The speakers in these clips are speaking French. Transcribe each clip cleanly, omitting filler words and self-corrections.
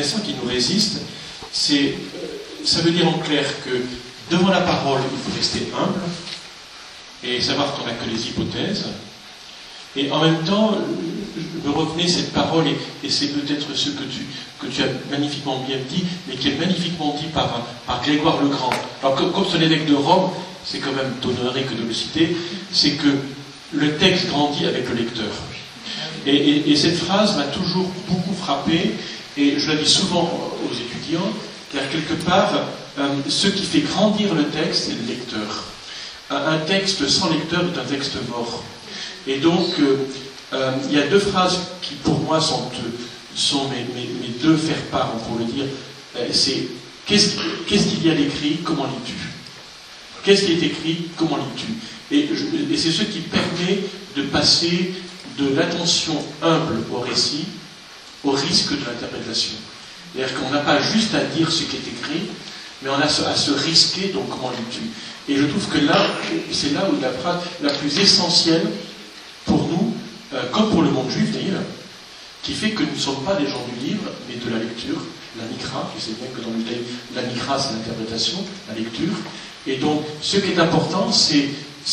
intéressant, qui nous résiste, ça veut dire en clair que devant la parole, il faut rester humble et savoir qu'on n'a que des hypothèses. Et en même temps, me revenez cette parole, et c'est peut-être ce que tu as magnifiquement bien dit, mais qui est magnifiquement dit par Grégoire le Grand. Alors, comme c'est l'évêque de Rome, c'est quand même d'honorer que de le citer, c'est que le texte grandit avec le lecteur. Et cette phrase m'a toujours beaucoup frappé, et je la dis souvent aux étudiants, car quelque part, ce qui fait grandir le texte, c'est le lecteur. Un texte sans lecteur est un texte mort. Et donc, il y a deux phrases qui, pour moi, sont mes deux faire-part, on pourrait dire. C'est qu'est-ce qu'il y a d'écrit, comment lis-tu? Qu'est-ce qui est écrit, comment lis-tu? Et c'est ce qui permet de passer de l'attention humble au récit au risque de l'interprétation. C'est-à-dire qu'on n'a pas juste à dire ce qui est écrit, mais on a à se risquer, donc comment lis-tu? Et je trouve que là, c'est là où la phrase la plus essentielle pour nous, comme pour le monde juif d'ailleurs, qui fait que nous ne sommes pas des gens du livre, mais de la lecture, la mikra. Tu sais bien que dans le judaïsme, la mikra, c'est l'interprétation, la lecture. Et donc, ce qui est important, c'est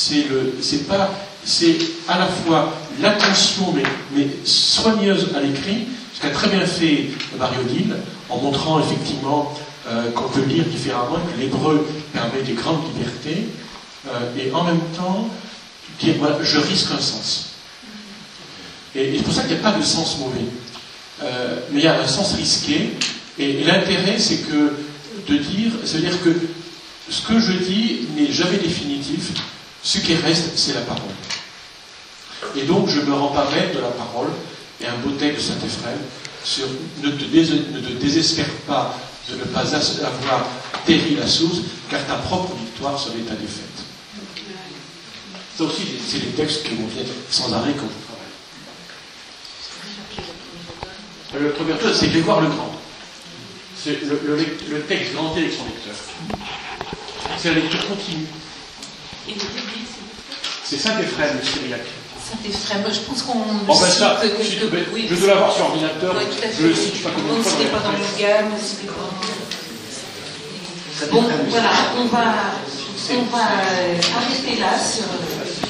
à la fois l'attention, mais soigneuse à l'écrit, ce qu'a très bien fait Mario Dil, en montrant effectivement qu'on peut lire différemment, que l'hébreu permet des grandes libertés, et en même temps, dire, voilà, je risque un sens. Et c'est pour ça qu'il n'y a pas de sens mauvais. Mais il y a un sens risqué, et l'intérêt, c'est que de dire, ça veut dire que ce que je dis n'est jamais définitif, ce qui reste, c'est la parole. Et donc, je ne me rends pas maître de la parole, et un beau texte de Saint-Éphrem sur ne te désespère pas de ne pas avoir péri la source, car ta propre victoire serait ta défaite. Ça aussi, c'est des textes qui vont venir sans arrêt quand je travaille. Le premier texte, c'est Grégoire le Grand. C'est le texte grandit avec son lecteur. C'est la lecture continue. Et le début, c'est Saint-Éphrem, le syriaque. Saint-Éphrem, je pense qu'on le ben cite ça, oui, je dois l'avoir sur ordinateur, oui, je le cite pas comme une fois. C'était pas dans le gamme, c'était pas... Bon, voilà, on va arrêter là sur...